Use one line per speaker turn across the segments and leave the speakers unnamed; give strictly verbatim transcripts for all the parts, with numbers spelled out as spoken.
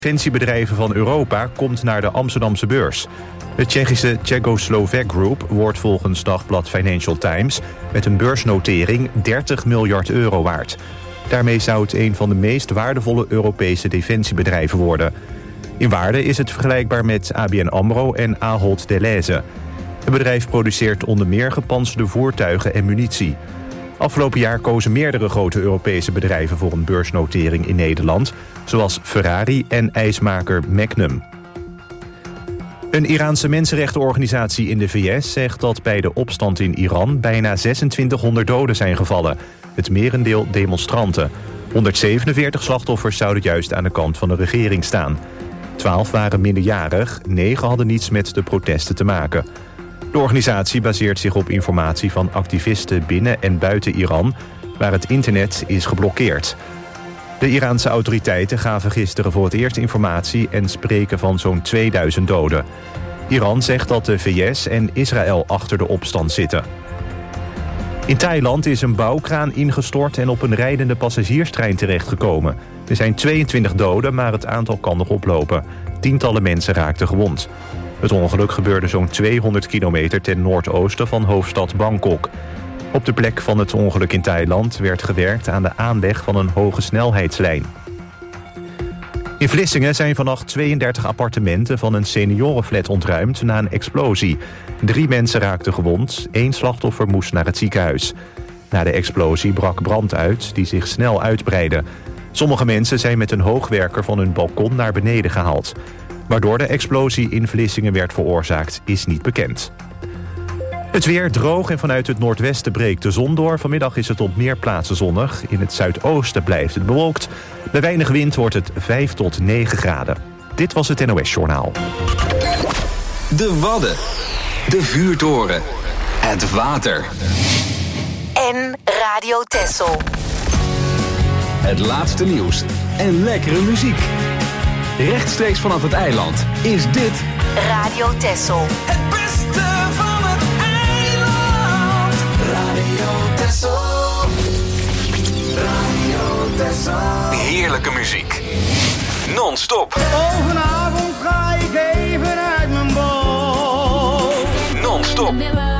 Defensiebedrijven van Europa komt naar de Amsterdamse beurs. De Tsjechische Czechoslovak Group wordt volgens dagblad Financial Times met een beursnotering dertig miljard euro waard. Daarmee zou het een van de meest waardevolle Europese defensiebedrijven worden. In waarde is het vergelijkbaar met A B N AMRO en Ahold Delhaize. Het bedrijf produceert onder meer gepantserde voertuigen en munitie. Afgelopen jaar kozen meerdere grote Europese bedrijven voor een beursnotering in Nederland, zoals Ferrari en ijsmaker Magnum. Een Iraanse mensenrechtenorganisatie in de V S zegt dat bij de opstand in Iran bijna zesentwintighonderd doden zijn gevallen. Het merendeel demonstranten. honderdzevenenveertig slachtoffers zouden juist aan de kant van de regering staan. Twaalf waren minderjarig, negen hadden niets met de protesten te maken. De organisatie baseert zich op informatie van activisten binnen en buiten Iran, waar het internet is geblokkeerd. De Iraanse autoriteiten gaven gisteren voor het eerst informatie en spreken van zo'n tweeduizend doden. Iran zegt dat de V S en Israël achter de opstand zitten. In Thailand is een bouwkraan ingestort en op een rijdende passagierstrein terechtgekomen. Er zijn tweeëntwintig doden, maar het aantal kan nog oplopen. Tientallen mensen raakten gewond. Het ongeluk gebeurde zo'n tweehonderd kilometer ten noordoosten van hoofdstad Bangkok. Op de plek van het ongeluk in Thailand werd gewerkt aan de aanleg van een hoge snelheidslijn. In Vlissingen zijn vannacht tweeëndertig appartementen van een seniorenflat ontruimd na een explosie. Drie mensen raakten gewond, één slachtoffer moest naar het ziekenhuis. Na de explosie brak brand uit, die zich snel uitbreidde. Sommige mensen zijn met een hoogwerker van hun balkon naar beneden gehaald. Waardoor de explosie in Vlissingen werd veroorzaakt, is niet bekend. Het weer droog en vanuit het noordwesten breekt de zon door. Vanmiddag is het op meer plaatsen zonnig. In het zuidoosten blijft het bewolkt. Bij weinig wind wordt het vijf tot negen graden. Dit was het N O S-journaal.
De Wadden. De vuurtoren. Het water.
En Radio Texel.
Het laatste nieuws en lekkere muziek. Rechtstreeks vanaf het eiland is dit
Radio Texel.
Het beste van het eiland. Radio Texel. Radio Texel.
heerlijke muziek. Non-stop.
Oh, vanavond ga ik even uit mijn bol.
Non-stop.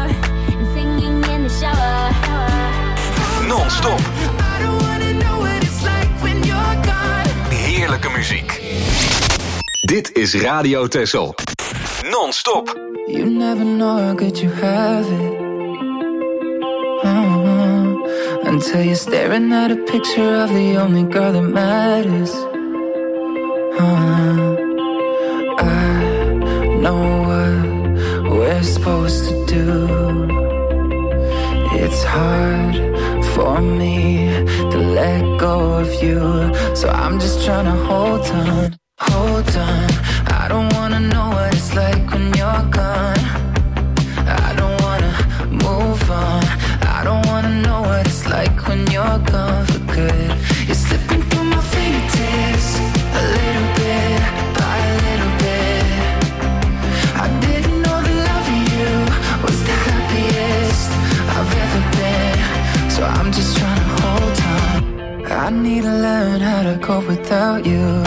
Non-stop. Heerlijke muziek. Dit is Radio Texel. Non-stop.
You never know how good you have it. Uh-huh. Until you're staring at a picture of the only girl that matters. Uh-huh. I know what we're supposed to do. It's hard for me to let go of you. So I'm just trying to hold on, hold on. I don't wanna know what it's like when you're gone. I don't wanna move on. I don't wanna know what it's like when you're gone for good. You're slipping through my fingertips, a little bit by a little bit. I didn't know the love of you was the happiest I've ever been. So I'm just trying to hold on. I need to learn how to cope without you.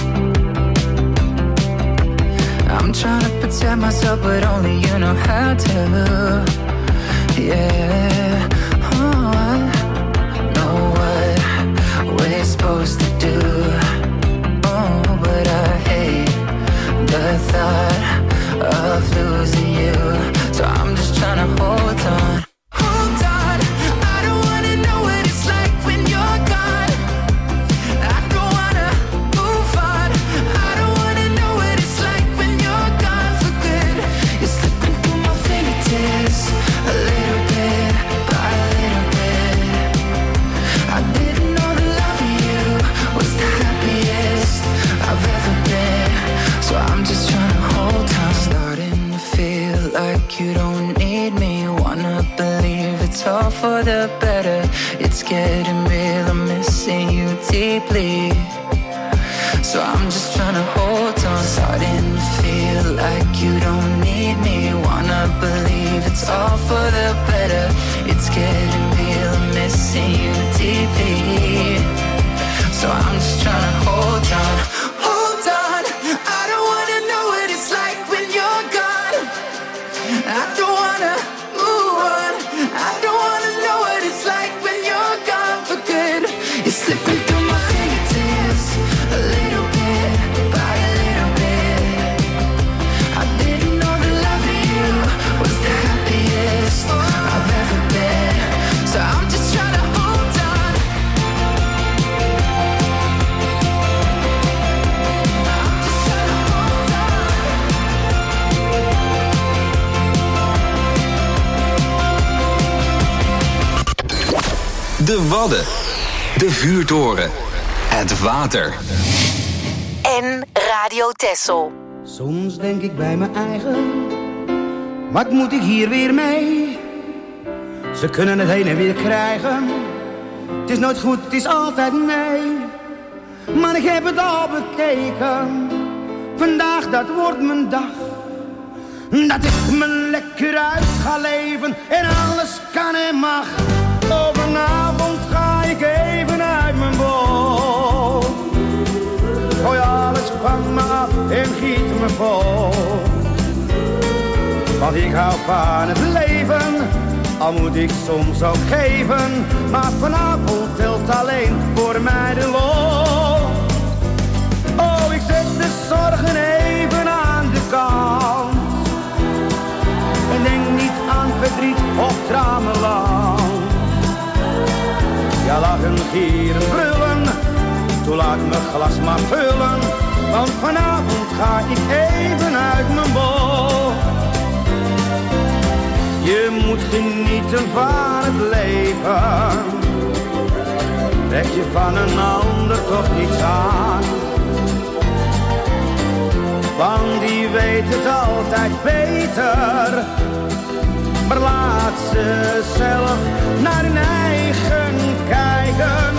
I'm trying to protect myself, but only you know how to. Yeah, oh, I know what we're supposed to do. Oh, but I hate the thought of losing you. So I'm just trying to hold on. Hold on, I don't wanna know what it's like when you're gone. I don't wanna move on. I don't wanna know what it's like when you're gone for good. You're slipping through my fingertips, a little bit by a little bit. I didn't know the love of you was the happiest I've ever been. So I'm just trying to hold on. Starting to feel like you don't need me. Wanna believe it's all for the better. It's getting real, I'm missing you deeply. So I'm just trying to hold on. Starting to feel like you don't need me. Wanna believe it's all for the better. It's getting real, I'm missing you deeply. So I'm just trying to hold on. Hold on.
De Wadden. De Vuurtoren. Het water.
En Radio Texel.
Soms denk ik bij mijn eigen, wat moet ik hier weer mee? Ze kunnen het heen en weer krijgen. Het is nooit goed, het is altijd nee. Maar ik heb het al bekeken. Vandaag, dat wordt mijn dag. Dat ik me lekker uit ga leven en alles kan en mag. Oh, vanavond ga ik even uit mijn bol. Gooi alles van me af en giet me vol. Want ik hou van het leven, al moet ik soms ook geven. Maar vanavond telt alleen voor mij de lol. Oh, ik zet de zorgen even aan de kant. En denk niet aan verdriet of tramenland. Ja, lachen, gieren, brullen, toen laat mijn glas maar vullen. Want vanavond ga ik even uit mijn bol. Je moet genieten van het leven. Trek je van een ander toch niets aan. Want die weet het altijd beter. Maar laat ze zelf naar hun eigen kijken.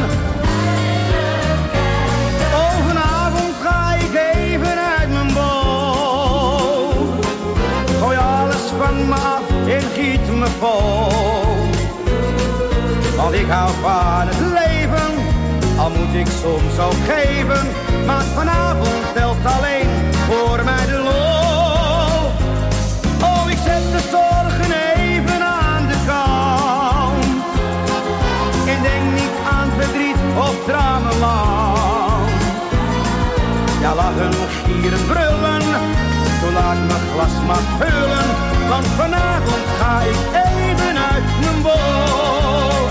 Oh, vanavond ga ik even uit mijn bol. Gooi alles van me af en giet me vol. Want ik hou van het leven, al moet ik soms ook geven. Maar vanavond telt alleen voor mij de lol. Oh, ik zet de zorgen even aan de kant. En denk niet aan verdriet of tramenland. Ja, lachen, gieren, brullen, toen laat mijn glas maar vullen. Want vanavond ga ik even uit mijn bol.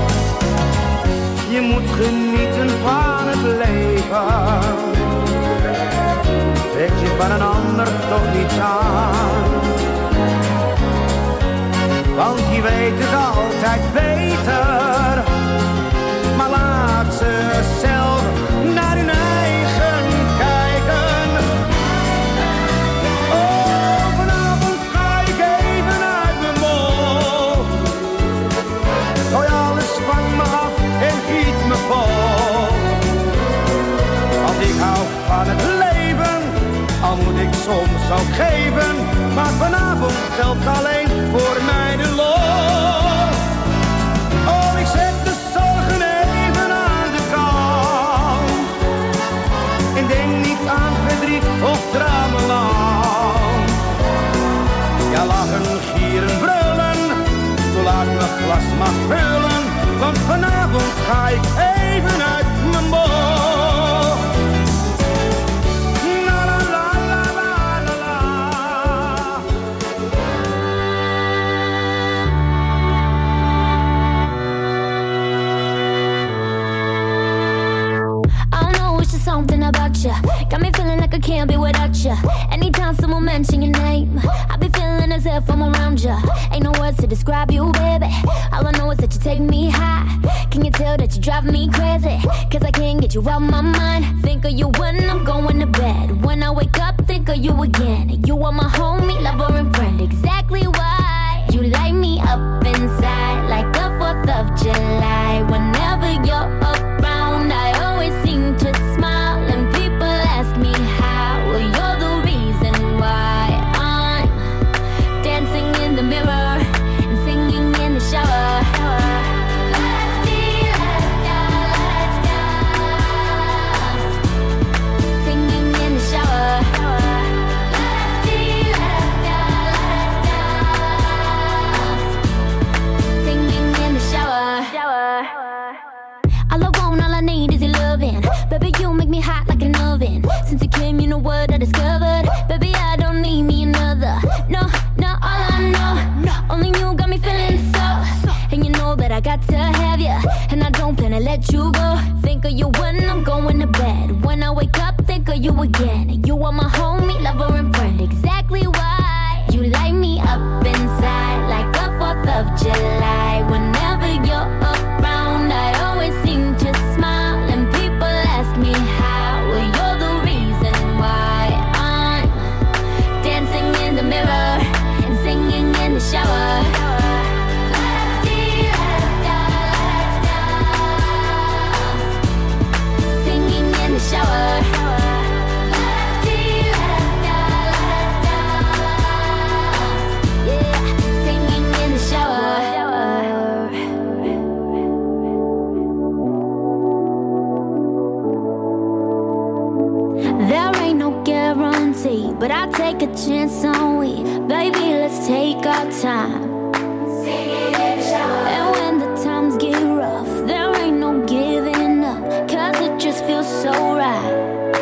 Je moet genieten van het leven. Trek je van een ander toch niets aan. Want die weet het altijd beter. Maar laat ze zelf naar hun eigen kijken. Oh, vanavond ga ik even uit mijn bol. Gooi alles van me af en giet me vol. Want ik hou van het leven, al moet ik soms ook geven. Maar vanavond telt alleen voor mij de lol. Oh, ik zet de zorgen even aan de kant. En denk niet aan verdriet of tramenland. Ja, lachen, gieren, brullen, toen laat mijn glas maar vullen. Want vanavond ga ik even uit mijn bol.
Something about you got me feeling like I can't be without you. Anytime someone mention your name, I be feeling as if I'm around you. Ain't no words to describe you, baby. All I know is that you take me high. Can you tell that you drive me crazy? Cause I can't get you out my mind. Think of you when I'm going to bed. When I wake up, think of you again. You are my homie, lover and friend. Exactly why you light me up inside like the fourth of July. Whenever you're around, I always seem to smile. And people ask me how. Well, you're the reason why I'm dancing in the mirror and singing in the shower. Singing in the shower. Singing in the shower. All I want, all I need is your loving. Baby, you make me hot like an oven. Since you came, you know what I discovered. Baby, I don't need me another. No, no, all I know, only you got me feeling so. And you know that I got to have you, and I don't plan to let you go. Think of you when I'm going to bed. When I wake up, think of you again. You are my homie, lover and friend. Exactly why you light me up inside like the fourth of July. Whenever you're around, I guarantee, but I'll take a chance on we. Baby, let's take our time. And when the times get rough, there ain't no giving up, cause it just feels so right.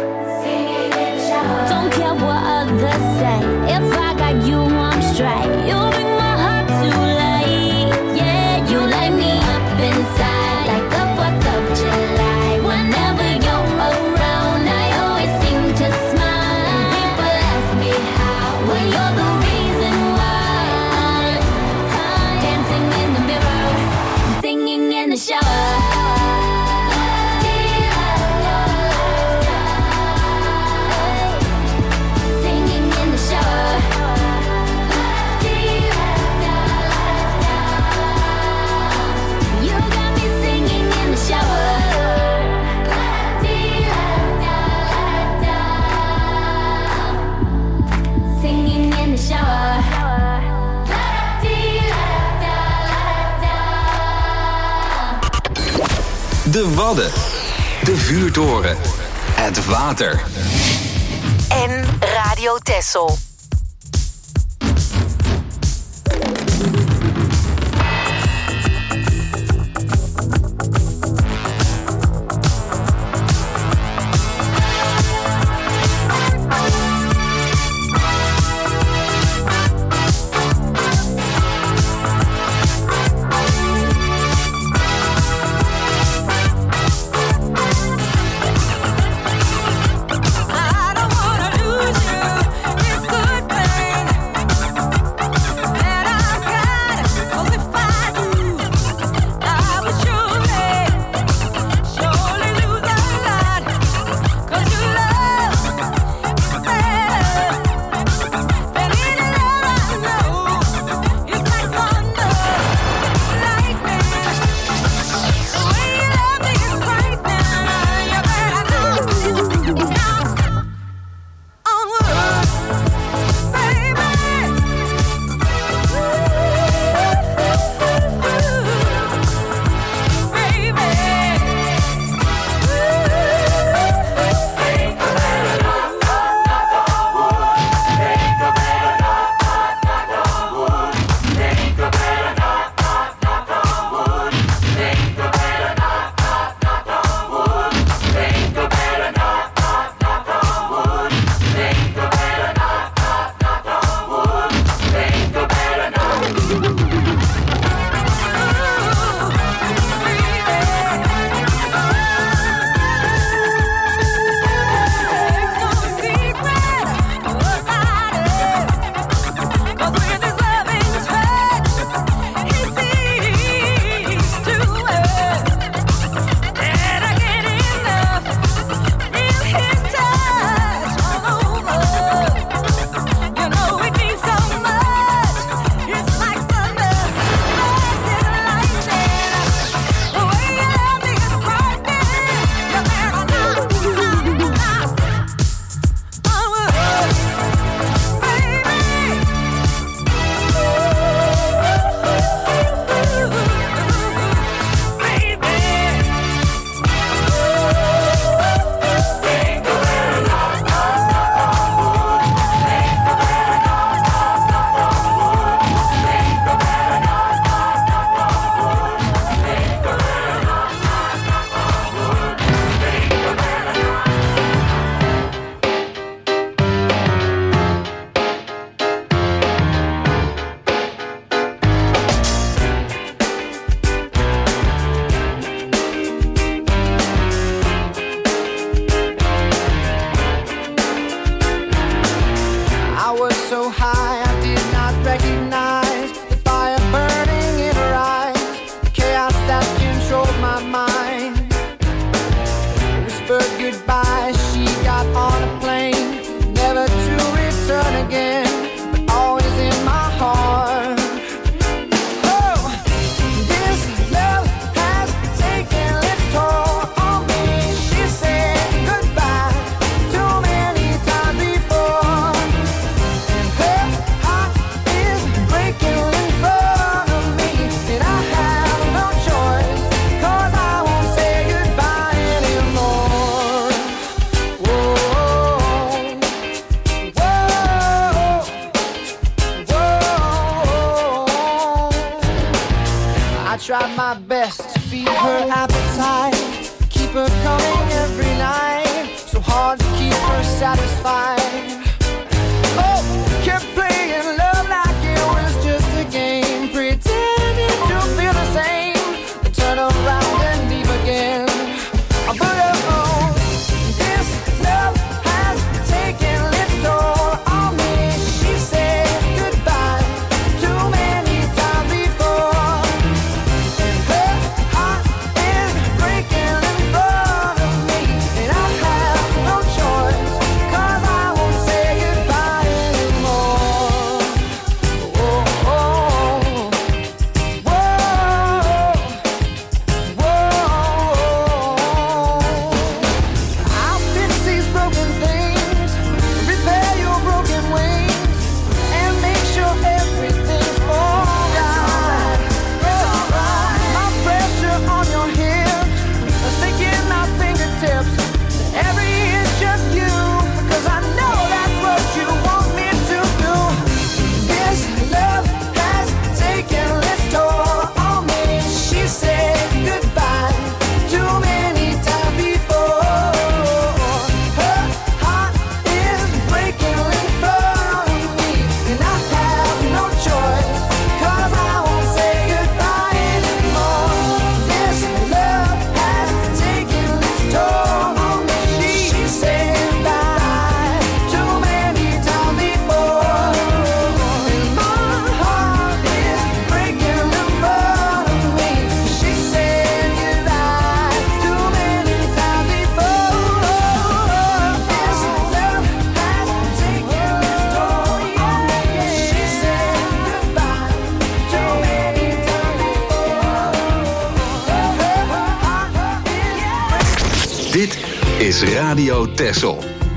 Don't care what others say, if I got you, I'm straight. You bring my heart to life, yeah. You light me up inside, like the fourth of July. Whenever you're around, I always seem to smile. People ask me how, well you're the reason why. Dancing in the mirror, singing in the shower.
De Wadden, de vuurtoren, het water.
En Radio Texel.
I don't wanna lose you. It's good.
my best to feed her appetite, keep her coming every night, so hard to keep her satisfied. Oh, kept playing love like it was just a game, pretending to feel the same, then turn around and leave again. But oh, this love has taken its toll on me. She said goodbye too many times before, and her heart is breaking in front of me, and I have no choice, 'cause I won't say goodbye anymore. Oh, oh, whoa, whoa. I'll fix these broken things, repair your broken wings, and make sure everything's alright. It's alright. My pressure on your hips, sinking my fingertips to every inch of you, 'cause I know that's what you want me to do. This love has taken its toll on me. She said goodbye too many times before. Her heart is breaking in front of me, and I have no choice, 'cause I won't say goodbye anymore. This love has taken its toll on me. She said goodbye too many times before, and my heart is breaking in front of me. She said goodbye too many times before. This love has taken its toll on me. She said goodbye too many times before.
Dit is Radio Texel.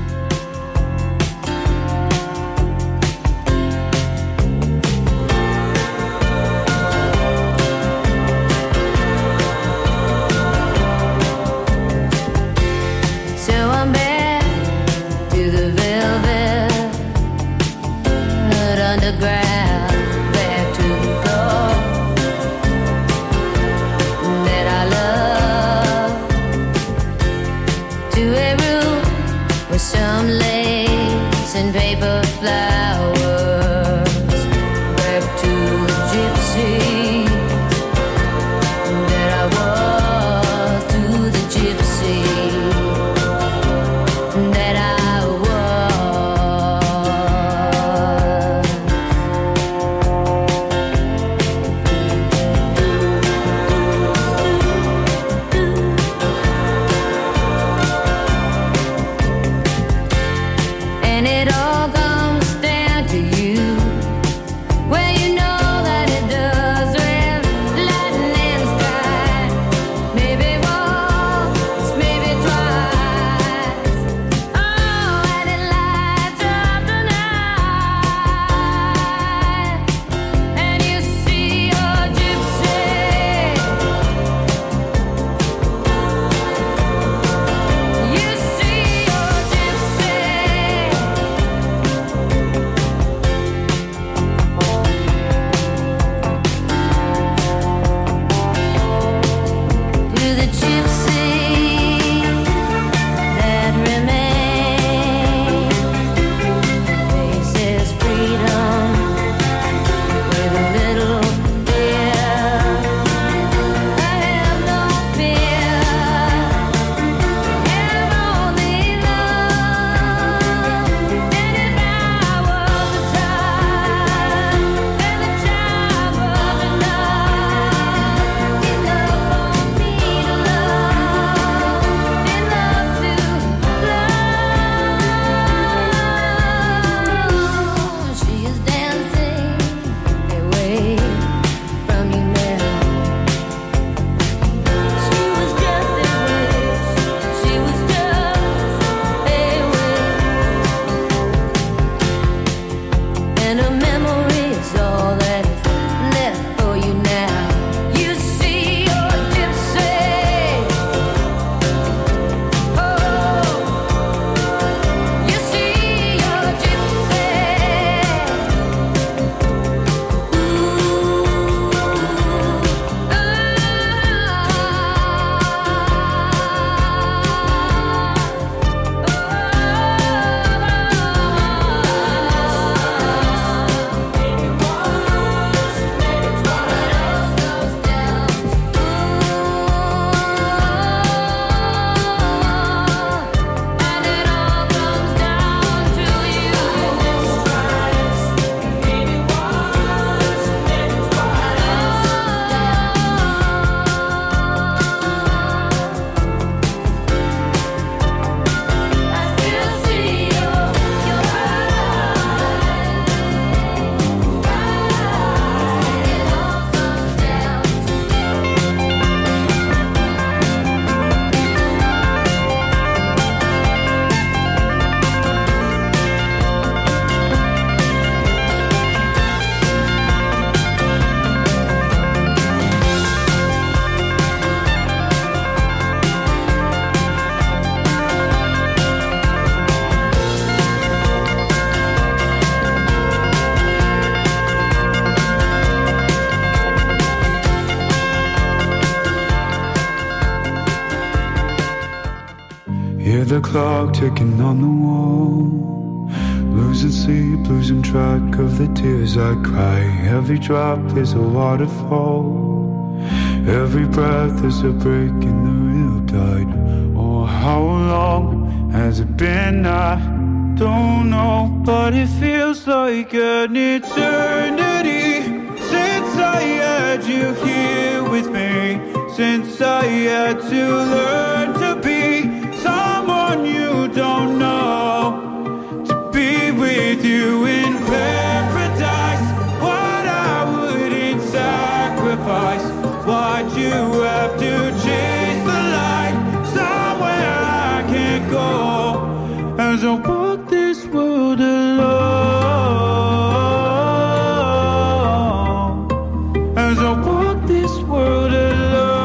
So I'm back to the velvet underground, back to the floor that I love, to a room with some lace and paper flowers, back to the gypsy that I was, to the gypsy that I was. And it all comes down
Hear the clock ticking on the wall, losing sleep, losing track of the tears I cry. Every drop is a waterfall, every breath is a break in the real tide. Oh, how long has it been? I don't know, but it feels like an eternity since I had you here with me, since I had to learn to be someone you don't know, to be with you in paradise. What I wouldn't sacrifice, why'd you have to chase the light somewhere I can't go, as I walk this world alone, as I walk this world alone.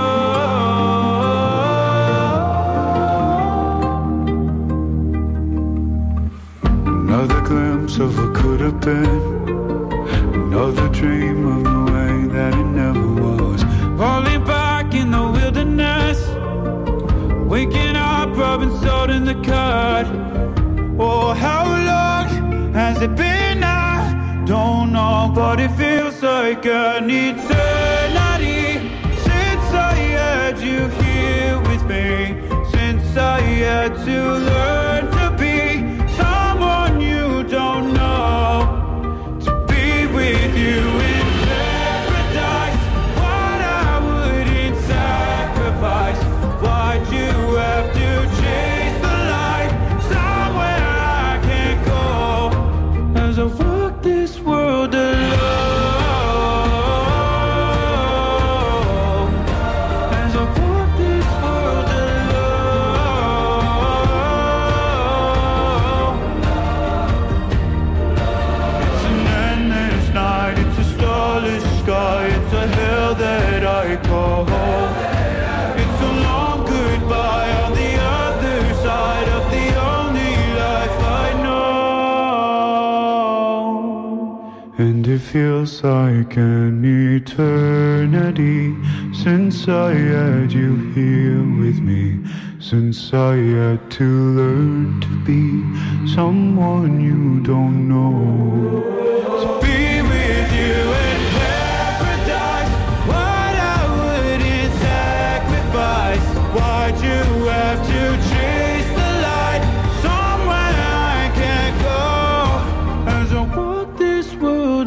Another glimpse of what could have been, another dream of the way that it never was. Falling back in the wilderness, waking up, rubbing salt in the cut. Oh, how long has it been? I don't know, but it feels like an eternity since I had you here with me, since I had to learn to be someone you don't know, to be with you in paradise. What I wouldn't sacrifice, why'd you have to chase the light somewhere I can't go, as I walk this world alone, as I walk this world alone. It's an endless night, it's a starless sky, it's a hell that I call home. It's a long goodbye on the other side of the only life I know. And it feels like an eternity since I had you here with me, since I had to learn to be someone you don't know, to be with you in paradise. What I wouldn't sacrifice, why'd you have to chase the light somewhere I can't go, as I walk this world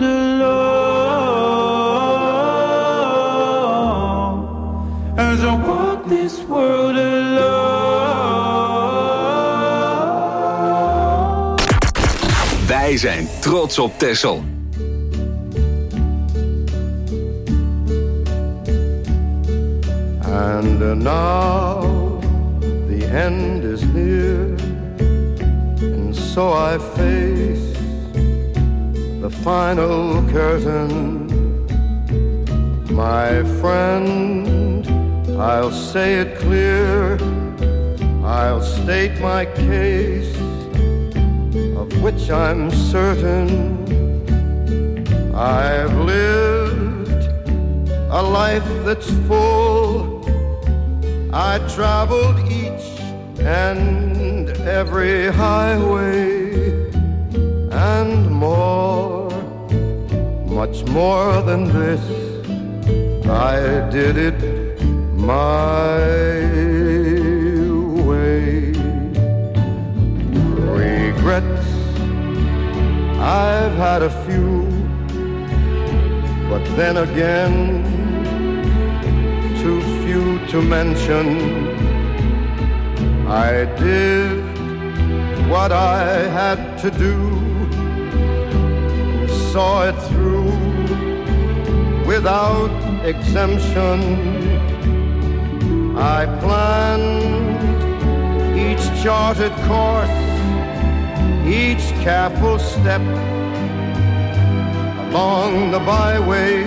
alone, as I walk this world alone.
Wij zijn trots op Texel.
And uh, now the end is near, and so I face the final curtain. My friend, I'll say it clear, I'll state my case, of which I'm certain. I've lived a life that's full, I traveled each and every highway, and more, much more than this, I did it my way. Regrets, I've had a few, but then again, too few to mention. I did what I had to do, saw it through without exemption. I planned each charted course, each careful step along the byway,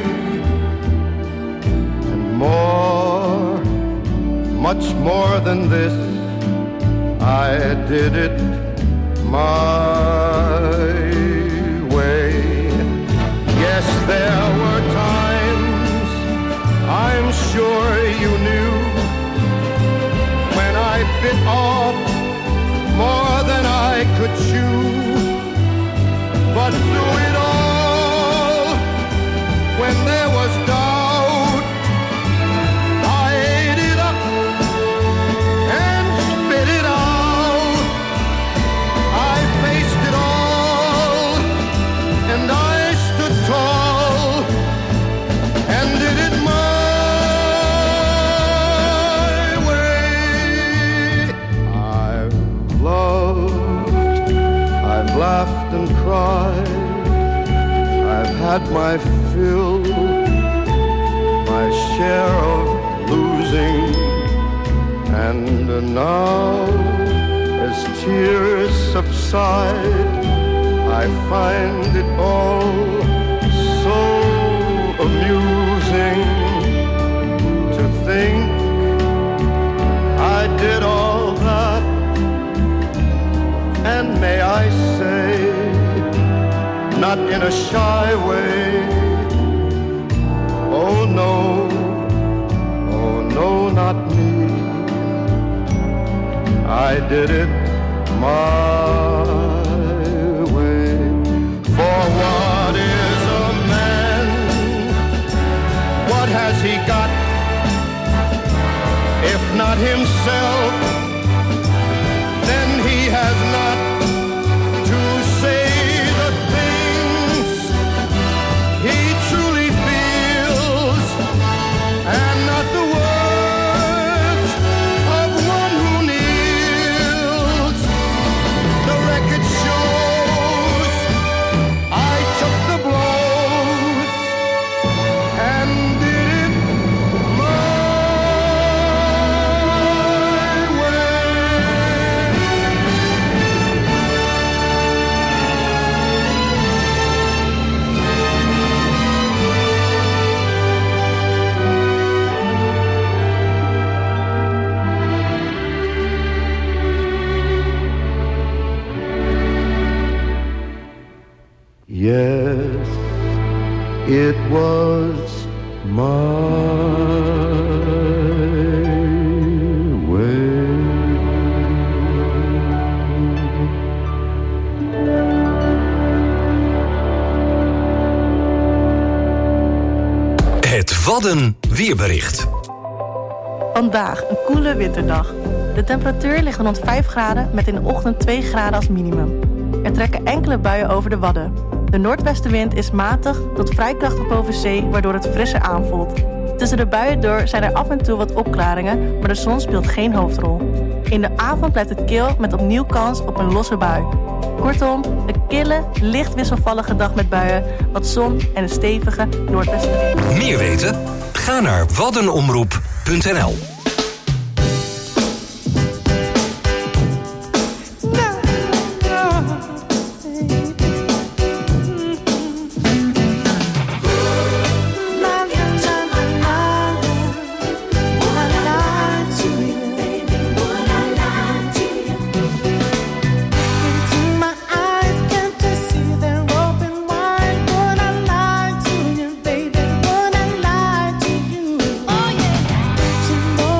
and more, much more than this, I did it my way. Yes, there were times, I'm sure you knew, when I bit off laughed and cried. I've had my fill, my share of losing, and now as tears subside, I find it all so amusing to think I did all that, and may I say, not in a shy way, oh no, oh no, not me, I did it my way. For what is a man? What has he got? If not himself, then he has not to say the things he truly feels, and not the words of one who kneels. The record shows I took the blows and did it my Yes, it was my way.
Het Wadden weerbericht.
Vandaag een koele winterdag. De temperatuur ligt rond vijf graden met in de ochtend twee graden als minimum. Er trekken enkele buien over de Wadden. De noordwestenwind is matig tot vrij krachtig boven zee, waardoor het frisser aanvoelt. Tussen de buien door zijn er af en toe wat opklaringen, maar de zon speelt geen hoofdrol. In de avond blijft het kil met opnieuw kans op een losse bui. Kortom, een kille, licht wisselvallige dag met buien, wat zon en een stevige noordwestenwind.
Meer weten? Ga naar waddenomroep punt n l.
Oh yeah.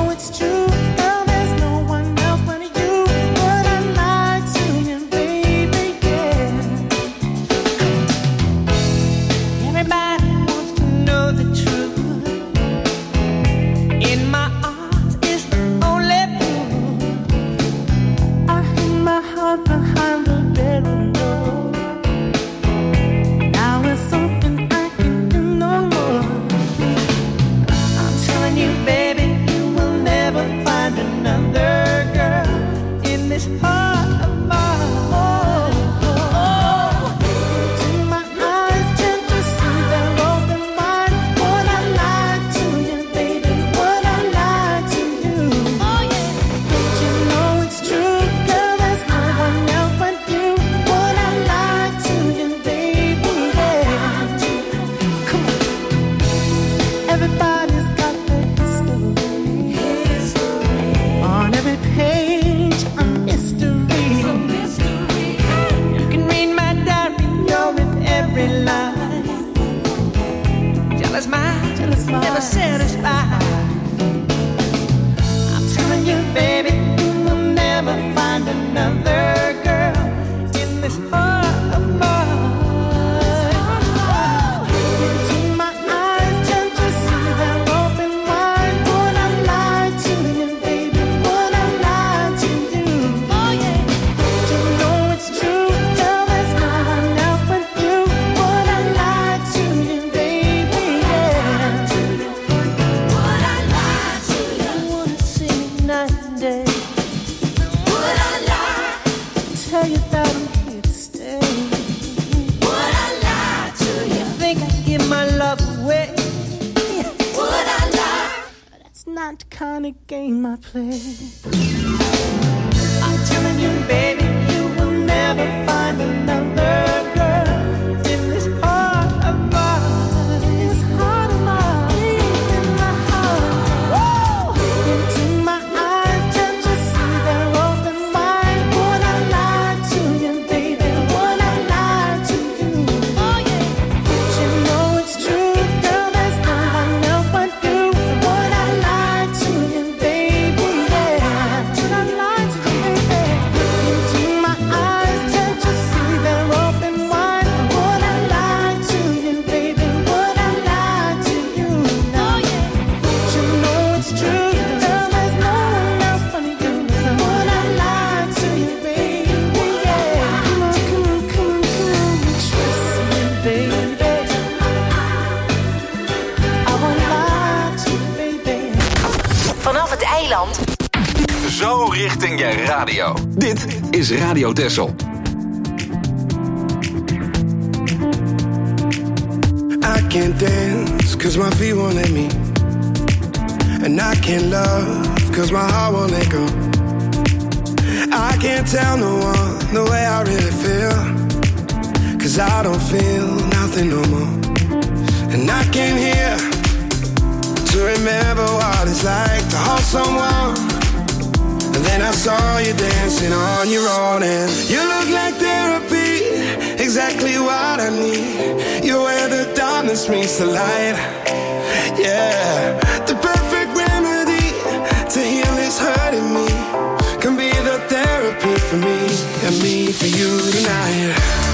not the kind of game I play. I'm telling you, baby, you will never find another girl in this heart of mine. This heart of mine, in my heart. Whoa! Into my eyes, can't you see they're open wide? Would I lie to you, baby? Would I lie to you? Oh yeah. But you know it's true, girl. There's no one else but you. So would I lie to you, baby? Yeah. Would I lie to you, baby? Into my eyes, can't you see they're open wide? Would I lie to you, baby? Would I lie to you? No, yeah. But you know it's true, girl. There's no one else but you. So would I lie to you, baby? Yeah. Come on, come on, come on, come on. Trust me, baby. I won't lie to you, baby.
Vanaf het eiland.
Zo richting je radio. Dit is Radio Texel.
I can't dance cause my feet won't let me. And I can't love cause my heart won't let go. I can't tell no one the way I really feel, cause I don't feel nothing no more. And I came here to remember what it's like to hold someone. And then I saw you dancing on your own, and you look like therapy, exactly what I need. You're where the darkness meets the light. Yeah, the perfect remedy to heal this hurting me. Can be the therapy for me and me for you tonight.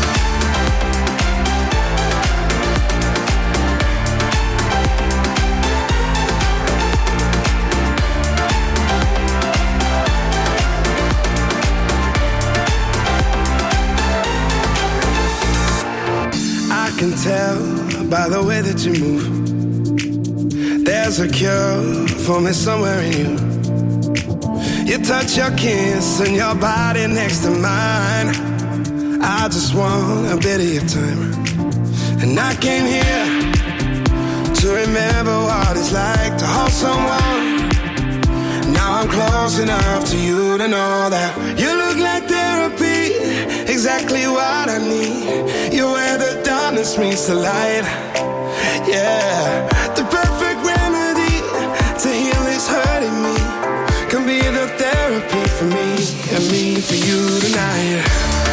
I can tell by the way that you move, there's a cure for me somewhere in you. You touch, your kiss, and your body next to mine. I just want a bit of your time. And I came here to remember what it's like to hold someone. Now I'm close enough to you to know that you look like therapy, exactly what I need. You're where the darkness meets the light. Yeah, the perfect remedy to heal this hurting me. Can be the therapy for me and me for you tonight.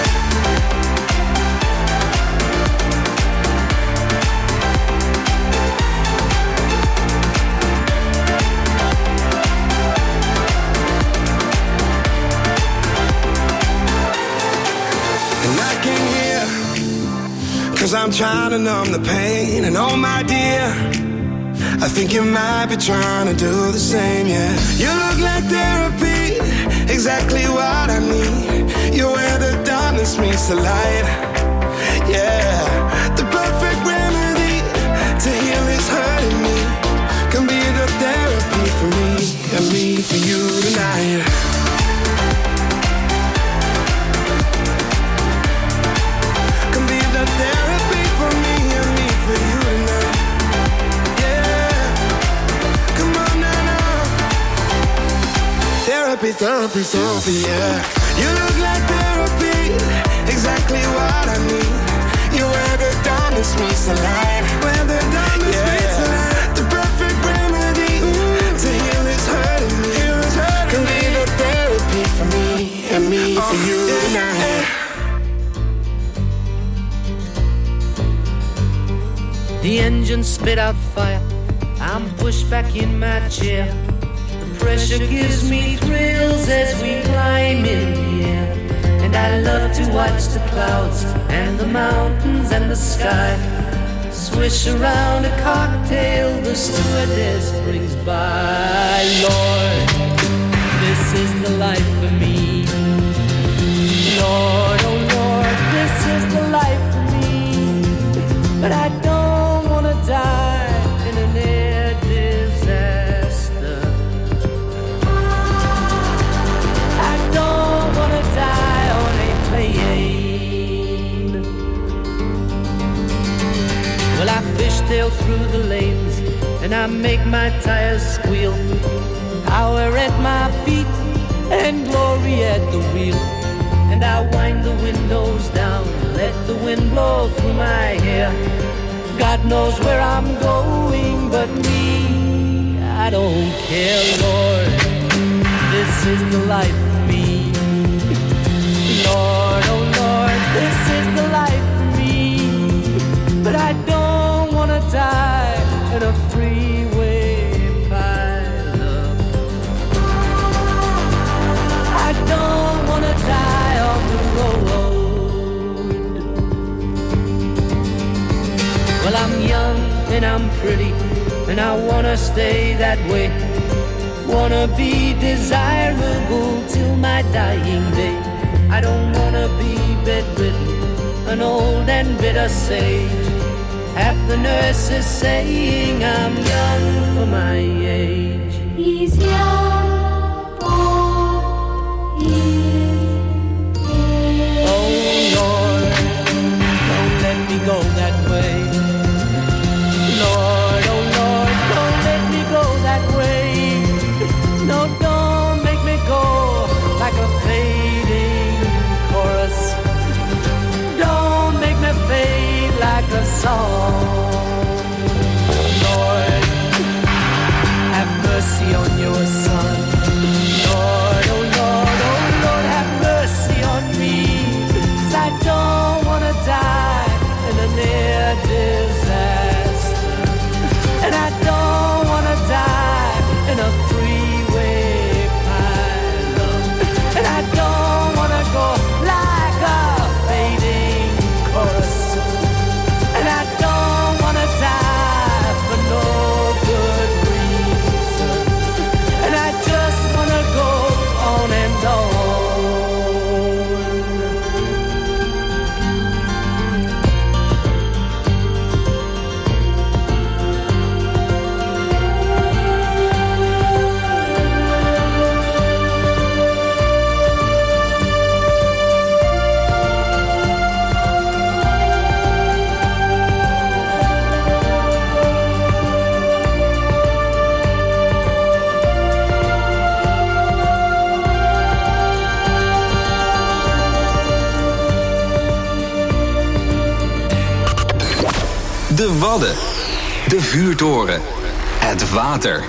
And I came here cause I'm trying to numb the pain. And oh my dear, I think you might be trying to do the same, yeah. You look like therapy, exactly what I need. You're where the darkness meets the light. Yeah, the perfect remedy to heal this hurting me. Can be the therapy for me and me for you tonight. Can be the therapy for me and me for you tonight. Therapy, therapy, therapy, yeah. You look like therapy, exactly what I need. You're where the darkness meets the light. Where the darkness yeah. meets the light. The perfect remedy Ooh. to heal this hurting me. Can be the therapy for me and me oh, for you tonight.
The engine spit out fire. I'm pushed back in my chair. Pressure gives me thrills as we climb in the air. And I love to watch the clouds and the mountains and the sky swish around a cocktail the stewardess brings by. Lord, this is the life for me. Lord, oh Lord, this is the life for me. But I don't want to die in an air disaster. Die on a plane. Well, I fishtail through the lanes and I make my tires squeal. Power at my feet and glory at the wheel. And I wind the windows down, let the wind blow through my hair. God knows where I'm going, but me, I don't care, Lord. This is the life for me. Lord, oh Lord, this is the life for me. But I don't wanna die in a freeway pileup. I don't wanna die on the road. Well, I'm young and I'm pretty, and I wanna stay that way. Wanna be desirable till my dying day. I don't wanna be bedridden, an old and bitter sage. Half the nurses saying I'm young for my age.
He's young for his age.
Oh Lord, don't let me go that way. Lord, oh Lord, don't let me go that way. No, don't make me go like a fading chorus. Don't make me fade like a song. Lord, have mercy on your son. Lord, oh Lord, oh Lord, have mercy on me. 'Cause I don't wanna die in a near disaster. And I don't wanna die in a freeway pileup. And I don't wanna go like a fading chorus. And I don't wanna die for no good reason. And I just wanna go on and on.
De Wadden. De vuurtoren. Het water.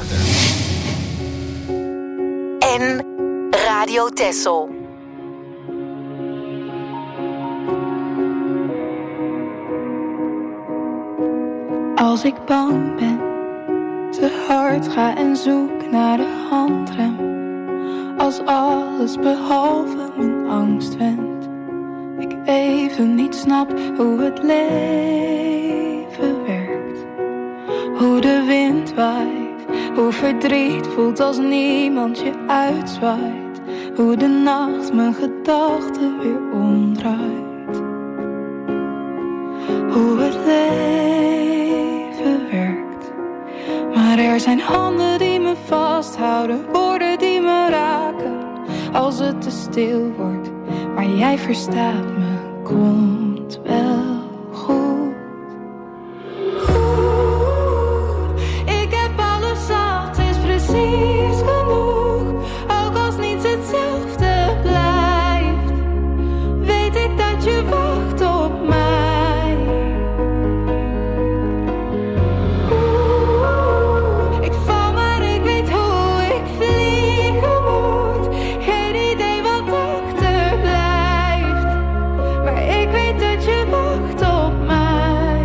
En Radio Texel.
Als ik bang ben, te hard ga en zoek naar de handrem. Als alles behalve mijn angst wendt. Ik even niet snap hoe het leven werkt. Hoe de wind waait, hoe verdriet voelt als niemand je uitzwaait. Hoe de nacht mijn gedachten weer omdraait. Hoe het leven werkt. Maar er zijn handen die me vasthouden, woorden die me raken. Als het te stil wordt, maar jij verstaat me, komt wel goed. Oeh, ik heb alles zat, is precies genoeg. Ook als niets hetzelfde blijft, weet ik dat je wacht op mij. Oeh, ik val maar ik weet hoe ik vliegen moet. Geen idee wat achterblijft, maar ik weet dat je wacht op mij.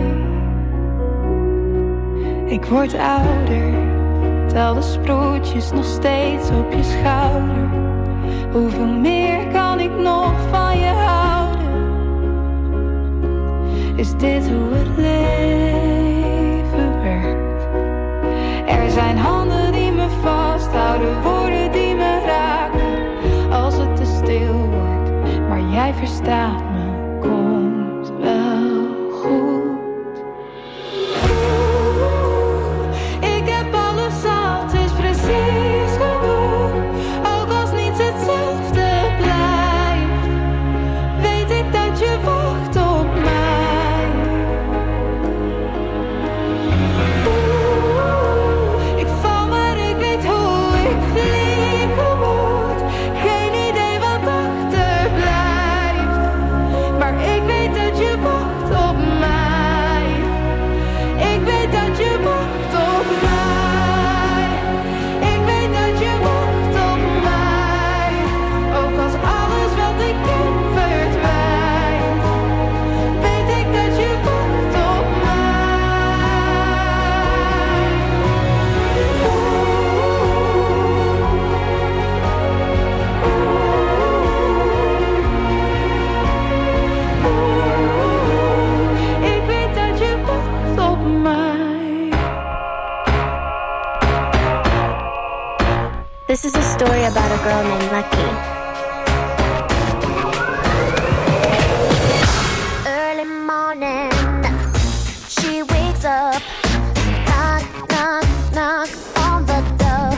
Ik word ouder, tel de sproetjes nog steeds op je schouder. Hoeveel meer kan ik nog van je houden? Is dit hoe het leven werkt? Er zijn handen die me vasthouden, woorden die me raken. Als het te stil wordt, maar jij verstaat me, komt wel goed. Ik heb alles zat, is precies genoeg. Ook als niets hetzelfde blijft, weet ik dat je wacht op mij. Oeh,
This is a story about a girl named Lucky. Early morning, she wakes up, knock, knock, knock on the door.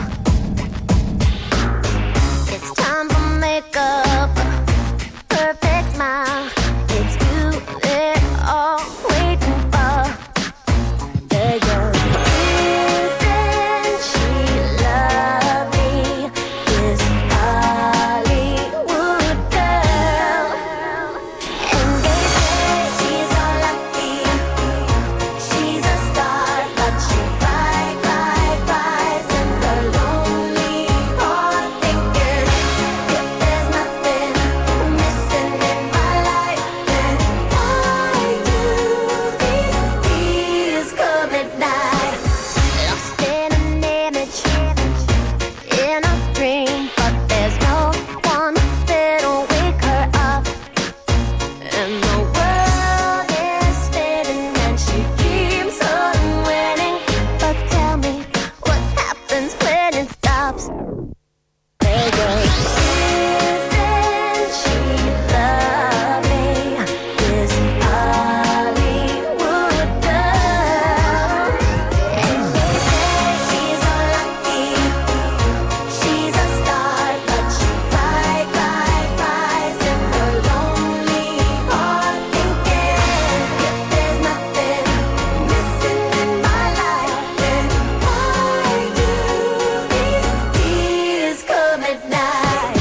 It's time for makeup, perfect smile. It's you they're all waiting for. There you go. Isn't she lovely? This Hollywood girl. And they say she's all lucky. She's a star, but she cry, cry, cries in her lonely heart, thinking if there's nothing missing in my life, then why do these tears come at night? Lost in an image, in a dream, but there's no one that'll wake her up. And the world is spinning and she keeps on winning. But tell me, what happens when it stops? There goes. Isn't she lovely? This Hollywood girl. And they say she's all lucky. She's a star, but she cry, cry, cries in her lonely heart, thinking if there's nothing missing in my life, then why do these tears come at night?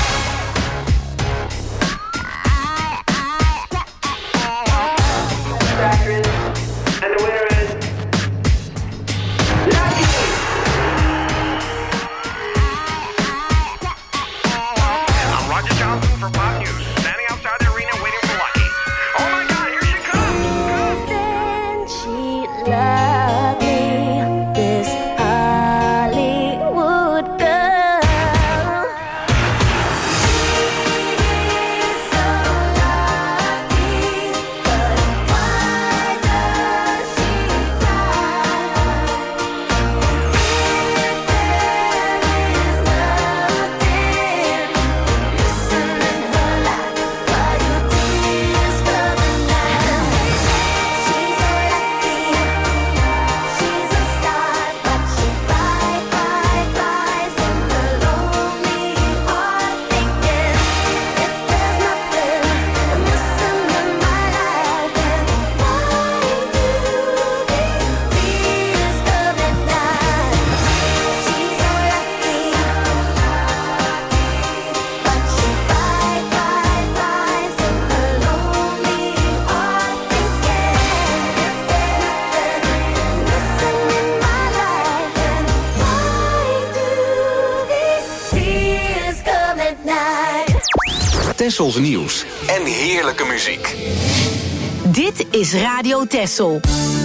And the winner is Lucky.
I'm Roger Johnson for Pop News, standing outside the arena waiting for Lucky. Oh my God, here she comes!
Isn't she lovely? This Hollywood girl. She's so lucky, but why does she cry? If there is nothing missing in her life, why do tears come at night? She's so lucky, she's a star, but she cry, cry, cries in her lonely heart, thinking if there's nothing missing in my life, then why do these tears come at night? She's so lucky, but she cry, cry, cries in her lonely heart, thinking if there's nothing missing in my life, then why do these tears come at night?
Tessels nieuws en heerlijke muziek.
Dit is Radio Tessel.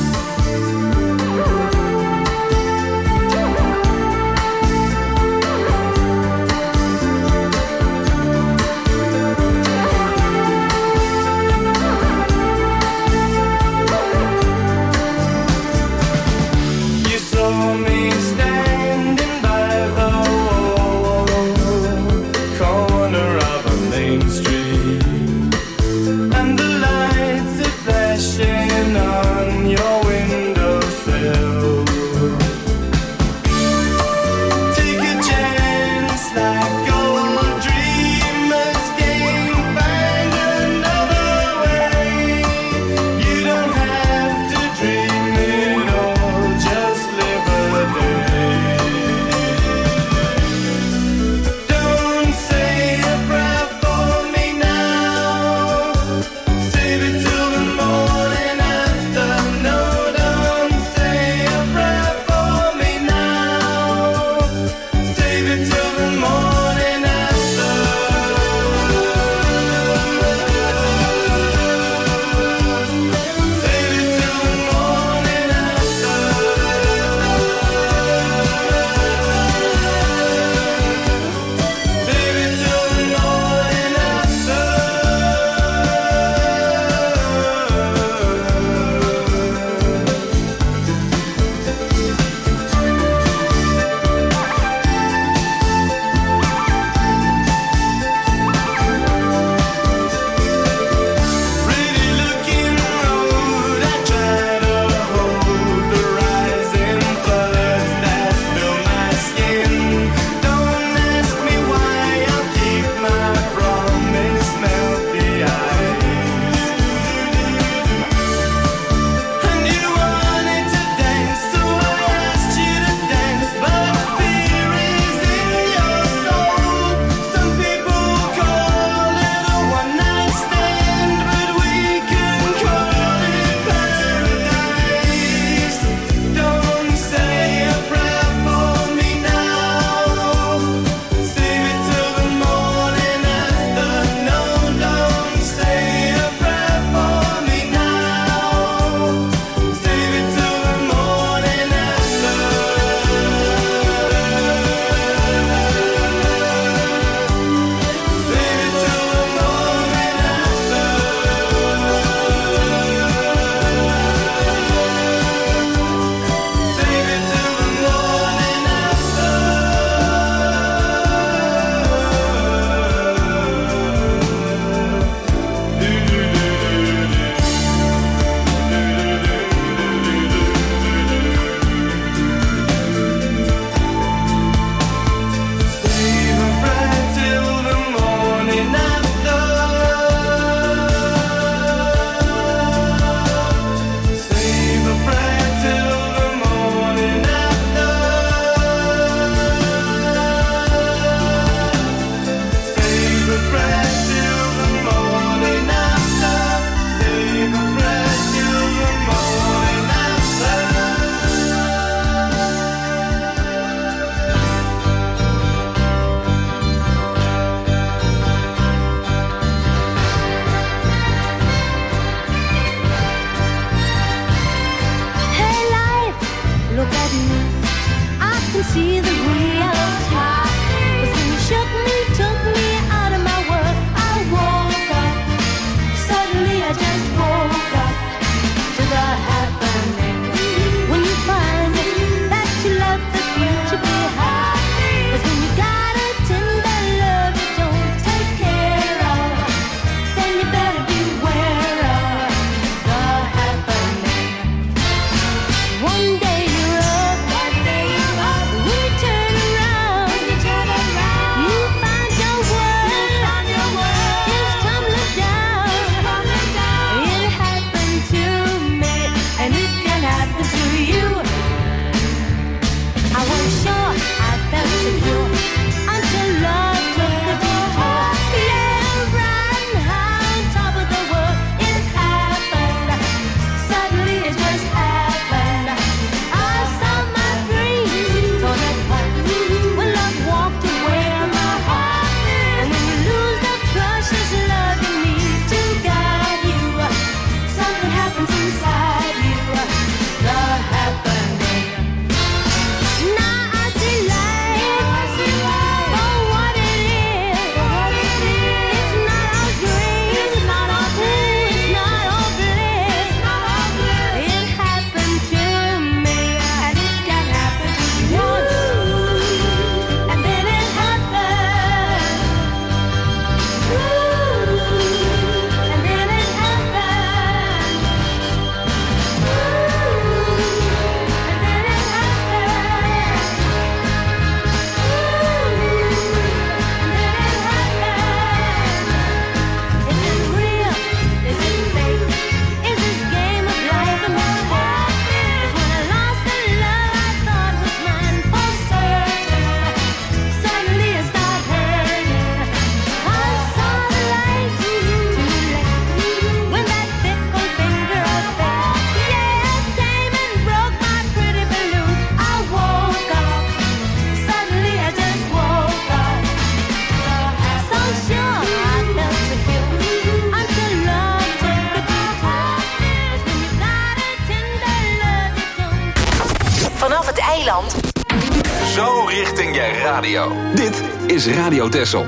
You saw me standing by the corner of a main street, and the lights are flashing on your
eiland.
Zo richting je radio. Dit is Radio Texel.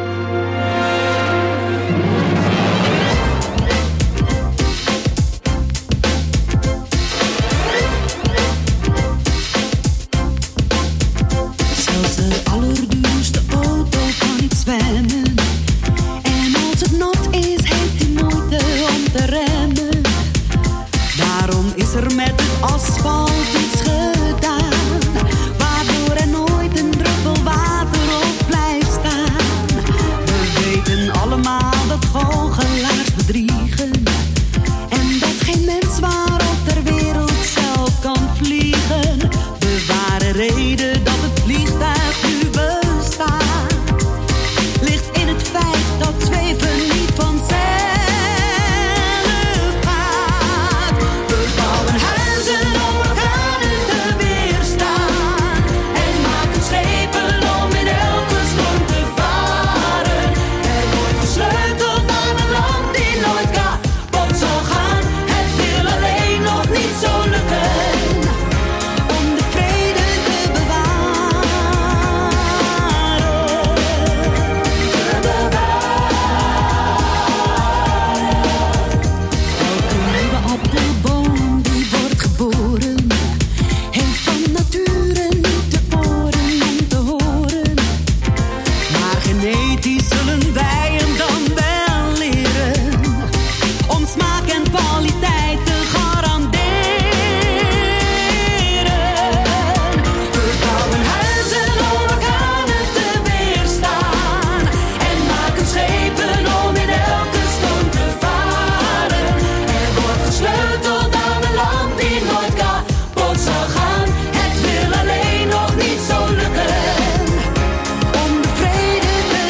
Zelfs de allerduurste auto kan niet zwemmen. En als het nat is, heeft hij moeite om te remmen. Daarom is er met het asfalt iets gedaan, waardoor er nooit een druppel water op blijft staan. We weten allemaal dat goochelaars bedriegen en dat geen mens waarop ter wereld zelf kan vliegen. De ware reden dat het vliegtuig nu bestaat ligt in het feit dat zweven niet vanzelf gaat. We bouwen huizen om orkanen te weerstaan en maken schepen om in elke storm te varen. Er wordt gesleuteld aan een land die nooit kapot zal gaan. Het wil alleen nog niet zo lukken om de vrede te bewaren. Te Elke nieuwe appelboom die wordt geboren heeft van nature niet de oren om te horen. Maar genetisch zullen wij hem dan wel leren om smaak en kwaliteit te garanderen. We bouwen huizen om orkanen te weerstaan en maken schepen om in elke storm te varen. Er wordt gesleuteld aan een land die nooit kapot zal gaan. Het wil alleen nog niet zo lukken om de vrede te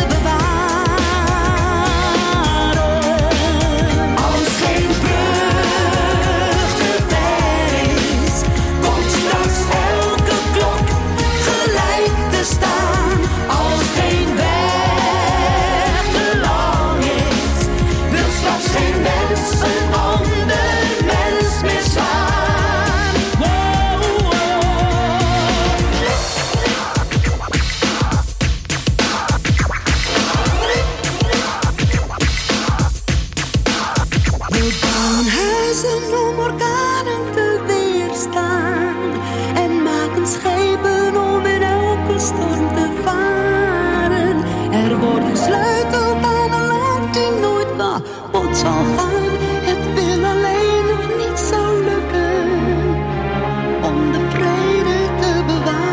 bewaren. Als geen brug te ver is, komt straks elke klok gelijk te staan. Als geen weg te lang is, wil straks geen mens een ander mens meer slaan. Wow, We bouwen huizen om orkanen te weerstaan en maken schepen om in elke storm te varen. Er wordt gesleuteld aan een land die nooit kapot zal gaan. Het wil alleen nog niet zo lukken om de vrede te bewaren.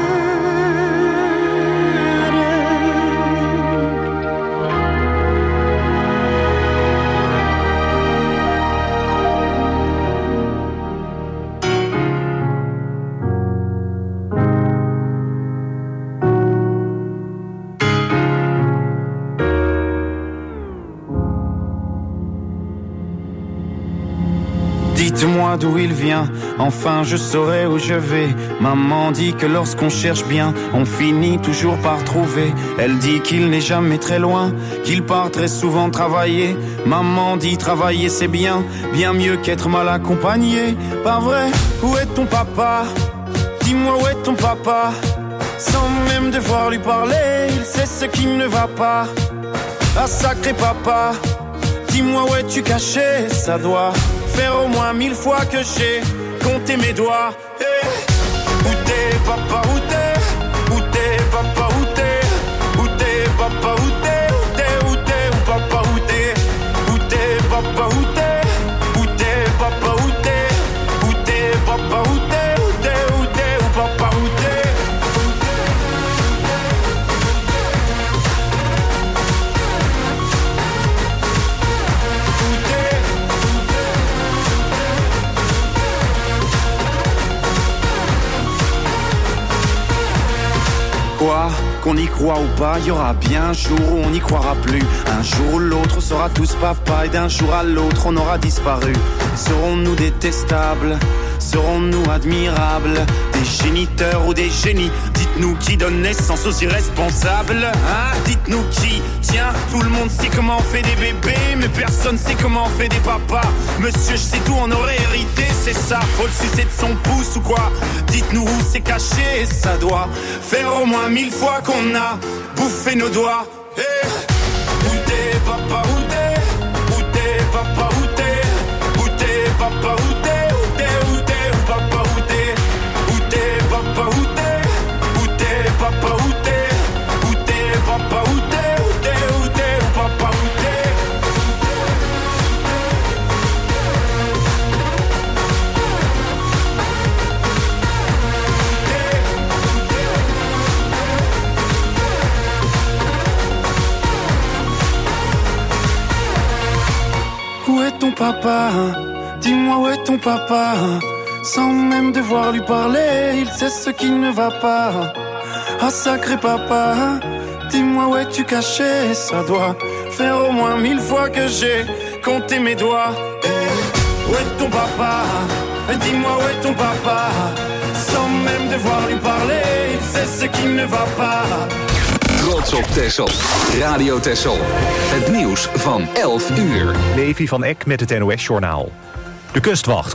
Dites-moi d'où il vient, enfin je saurai où je vais. Maman dit que lorsqu'on cherche bien, on finit toujours par trouver. Elle dit qu'il n'est jamais très loin, qu'il part très souvent travailler. Maman dit travailler c'est bien, bien mieux qu'être mal accompagné. Pas vrai, où est ton papa? Dis-moi où est ton papa? Sans même devoir lui parler, il sait ce qui ne va pas. Ah sacré papa, dis-moi où es-tu caché? Ça doit faire au moins mille fois que j'ai compté mes doigts. Hey. Où t'es papa, où t'es? Où t'es papa, où t'es? Où t'es papa, où t'es? Où t'es, où t'es, où papa, où t'es? Où t'es papa, où t'es? Où t'es papa, où t'es? Où t'es papa, où t'es? Où t'es, où t'es, où papa, où t'es? Quoi, qu'on y croit ou pas, y aura bien un jour où on n'y croira plus. Un jour ou l'autre, on sera tous papa, et d'un jour à l'autre, on aura disparu. Serons-nous détestables? Serons-nous admirables? Des géniteurs ou des génies? Dites-nous qui donne naissance aux irresponsables, hein? Dites-nous qui? Tiens, tout le monde sait comment on fait des bébés, mais personne sait comment on fait des papas. Monsieur, je sais tout, on aurait hérité c'est ça, faut le sucer de son pouce ou quoi? Dites-nous où c'est caché, ça doit faire au moins mille fois qu'on a bouffé nos doigts. Hey. Où t'es, papa, où t'es? Où t'es, papa, où t'es? Où t'es, papa, où t'es? Où t'es, où t'es, où papa, où t'es? Où t'es, papa, où t'es? Où t'es, papa, où t'es? Où t'es, papa, où t'es? Où t'es, où t'es, où papa, où t'es? Où est ton papa? Dis-moi où est ton papa? Sans même devoir lui parler, il sait ce qui ne va pas. Ah sacré papa, dis-moi où es-tu caché? Ça doit faire au moins mille fois que j'ai compté mes doigts. Hey, où est ton papa? Dis-moi où est ton papa? Sans même devoir lui parler, il sait ce qui ne va pas.
Trots op Texel. Radio Texel. Het nieuws van elf uur.
Levi van Eck met het N O S-journaal. De kustwacht